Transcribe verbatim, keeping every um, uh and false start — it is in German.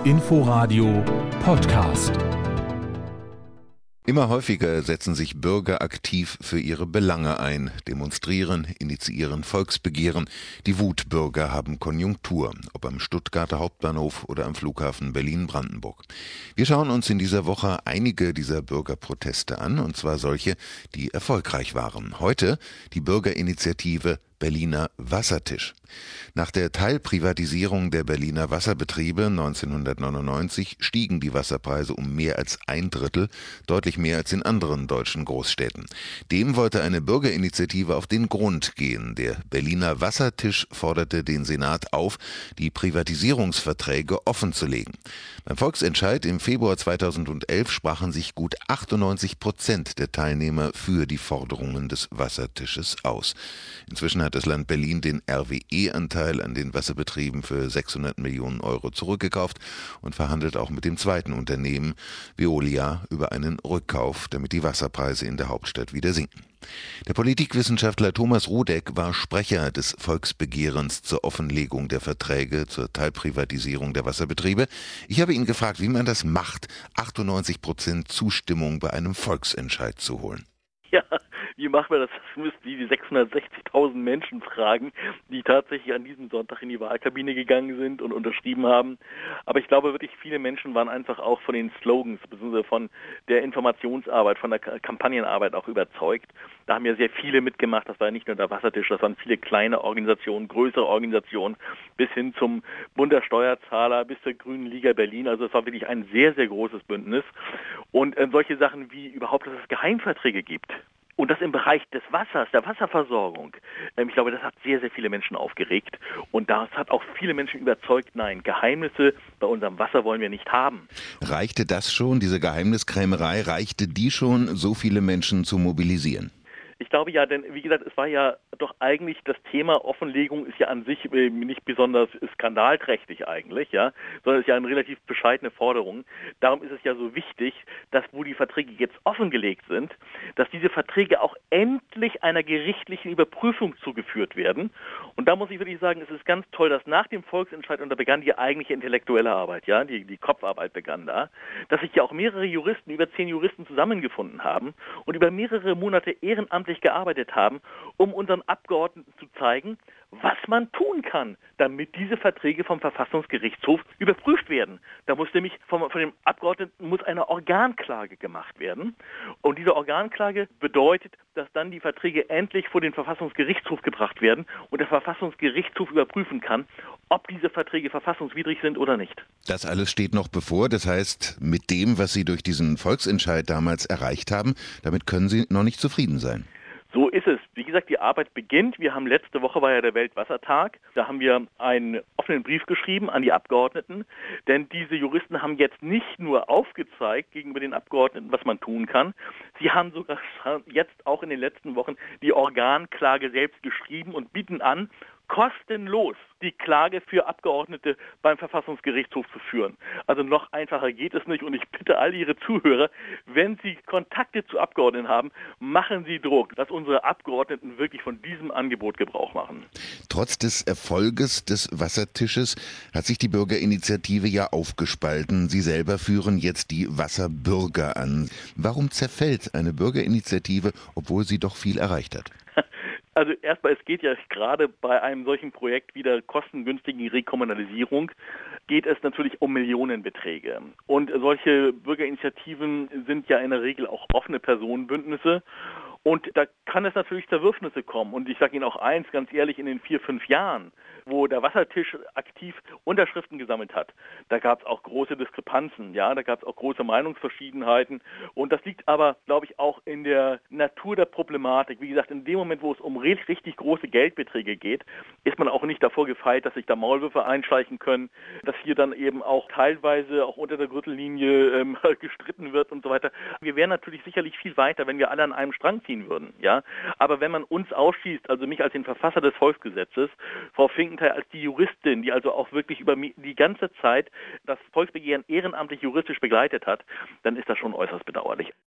Inforadio Podcast. Immer häufiger setzen sich Bürger aktiv für ihre Belange ein, demonstrieren, initiieren Volksbegehren. Die Wutbürger haben Konjunktur, ob am Stuttgarter Hauptbahnhof oder am Flughafen Berlin-Brandenburg. Wir schauen uns in dieser Woche einige dieser Bürgerproteste an, und zwar solche, die erfolgreich waren. Heute die Bürgerinitiative Berliner Wassertisch. Nach der Teilprivatisierung der Berliner Wasserbetriebe neunzehnhundertneunundneunzig stiegen die Wasserpreise um mehr als ein Drittel, deutlich mehr als in anderen deutschen Großstädten. Dem wollte eine Bürgerinitiative auf den Grund gehen. Der Berliner Wassertisch forderte den Senat auf, die Privatisierungsverträge offenzulegen. Beim Volksentscheid im Februar zweitausendelf sprachen sich gut achtundneunzig Prozent der Teilnehmer für die Forderungen des Wassertisches aus. Inzwischen hat das Land Berlin den R W E-Anteil an den Wasserbetrieben für sechshundert Millionen Euro zurückgekauft und verhandelt auch mit dem zweiten Unternehmen, Veolia, über einen Rückkauf, damit die Wasserpreise in der Hauptstadt wieder sinken. Der Politikwissenschaftler Thomas Rudek war Sprecher des Volksbegehrens zur Offenlegung der Verträge zur Teilprivatisierung der Wasserbetriebe. Ich habe ihn gefragt, wie man das macht, achtundneunzig Prozent Zustimmung bei einem Volksentscheid zu holen. Ja, wie machen wir das? Das müssten die sechshundertsechzigtausend Menschen fragen, die tatsächlich an diesem Sonntag in die Wahlkabine gegangen sind und unterschrieben haben. Aber ich glaube wirklich, viele Menschen waren einfach auch von den Slogans, beziehungsweise von der Informationsarbeit, von der Kampagnenarbeit auch überzeugt. Da haben ja sehr viele mitgemacht. Das war ja nicht nur der Wassertisch, das waren viele kleine Organisationen, größere Organisationen, bis hin zum Bund der Steuerzahler, bis zur Grünen Liga Berlin. Also es war wirklich ein sehr, sehr großes Bündnis. Und äh, solche Sachen wie überhaupt, dass es Geheimverträge gibt. Und das im Bereich des Wassers, der Wasserversorgung. Ich glaube, das hat sehr, sehr viele Menschen aufgeregt. Und das hat auch viele Menschen überzeugt, nein, Geheimnisse bei unserem Wasser wollen wir nicht haben. Reichte das schon, diese Geheimniskrämerei, reichte die schon, so viele Menschen zu mobilisieren? Ich glaube ja, denn wie gesagt, es war ja doch eigentlich das Thema Offenlegung ist ja an sich nicht besonders skandalträchtig eigentlich, ja, sondern ist ja eine relativ bescheidene Forderung. Darum ist es ja so wichtig, dass wo die Verträge jetzt offengelegt sind, dass diese Verträge auch endlich einer gerichtlichen Überprüfung zugeführt werden. Und da muss ich wirklich sagen, es ist ganz toll, dass nach dem Volksentscheid, und da begann die eigentliche intellektuelle Arbeit, ja, die, die Kopfarbeit begann da, dass sich ja auch mehrere Juristen, über zehn Juristen zusammengefunden haben und über mehrere Monate ehrenamtlich gearbeitet haben, um unseren Abgeordneten zu zeigen, was man tun kann, damit diese Verträge vom Verfassungsgerichtshof überprüft werden. Da muss nämlich vom, von dem Abgeordneten muss eine Organklage gemacht werden. Und diese Organklage bedeutet, dass dann die Verträge endlich vor den Verfassungsgerichtshof gebracht werden und der Verfassungsgerichtshof überprüfen kann, ob diese Verträge verfassungswidrig sind oder nicht. Das alles steht noch bevor. Das heißt, mit dem, was Sie durch diesen Volksentscheid damals erreicht haben, damit können Sie noch nicht zufrieden sein. So ist es. Wie gesagt, die Arbeit beginnt. Wir haben letzte Woche war ja der Weltwassertag. Da haben wir einen offenen Brief geschrieben an die Abgeordneten. Denn diese Juristen haben jetzt nicht nur aufgezeigt gegenüber den Abgeordneten, was man tun kann. Sie haben sogar jetzt auch in den letzten Wochen die Organklage selbst geschrieben und bieten an, kostenlos die Klage für Abgeordnete beim Verfassungsgerichtshof zu führen. Also noch einfacher geht es nicht und ich bitte all Ihre Zuhörer, wenn Sie Kontakte zu Abgeordneten haben, machen Sie Druck, dass unsere Abgeordneten wirklich von diesem Angebot Gebrauch machen. Trotz des Erfolges des Wassertisches hat sich die Bürgerinitiative ja aufgespalten. Sie selber führen jetzt die Wasserbürger an. Warum zerfällt eine Bürgerinitiative, obwohl sie doch viel erreicht hat? Also erstmal, es geht ja gerade bei einem solchen Projekt wie der kostengünstigen Rekommunalisierung, geht es natürlich um Millionenbeträge. Und solche Bürgerinitiativen sind ja in der Regel auch offene Personenbündnisse. Und da kann es natürlich Zerwürfnisse kommen. Und ich sage Ihnen auch eins, ganz ehrlich, in den vier, fünf Jahren, wo der Wassertisch aktiv Unterschriften gesammelt hat, da gab es auch große Diskrepanzen, ja, da gab es auch große Meinungsverschiedenheiten. Und das liegt aber, glaube ich, auch in der Natur der Problematik. Wie gesagt, in dem Moment, wo es um richtig große Geldbeträge geht, ist man auch nicht davor gefeit, dass sich da Maulwürfe einschleichen können, dass hier dann eben auch teilweise auch unter der Gürtellinie ähm, gestritten wird und so weiter. Wir wären natürlich sicherlich viel weiter, wenn wir alle an einem Strang ziehen würden, ja. Aber wenn man uns ausschließt, also mich als den Verfasser des Volksgesetzes, Frau Finkenthal als die Juristin, die also auch wirklich über die ganze Zeit das Volksbegehren ehrenamtlich juristisch begleitet hat, dann ist das schon äußerst bedauerlich.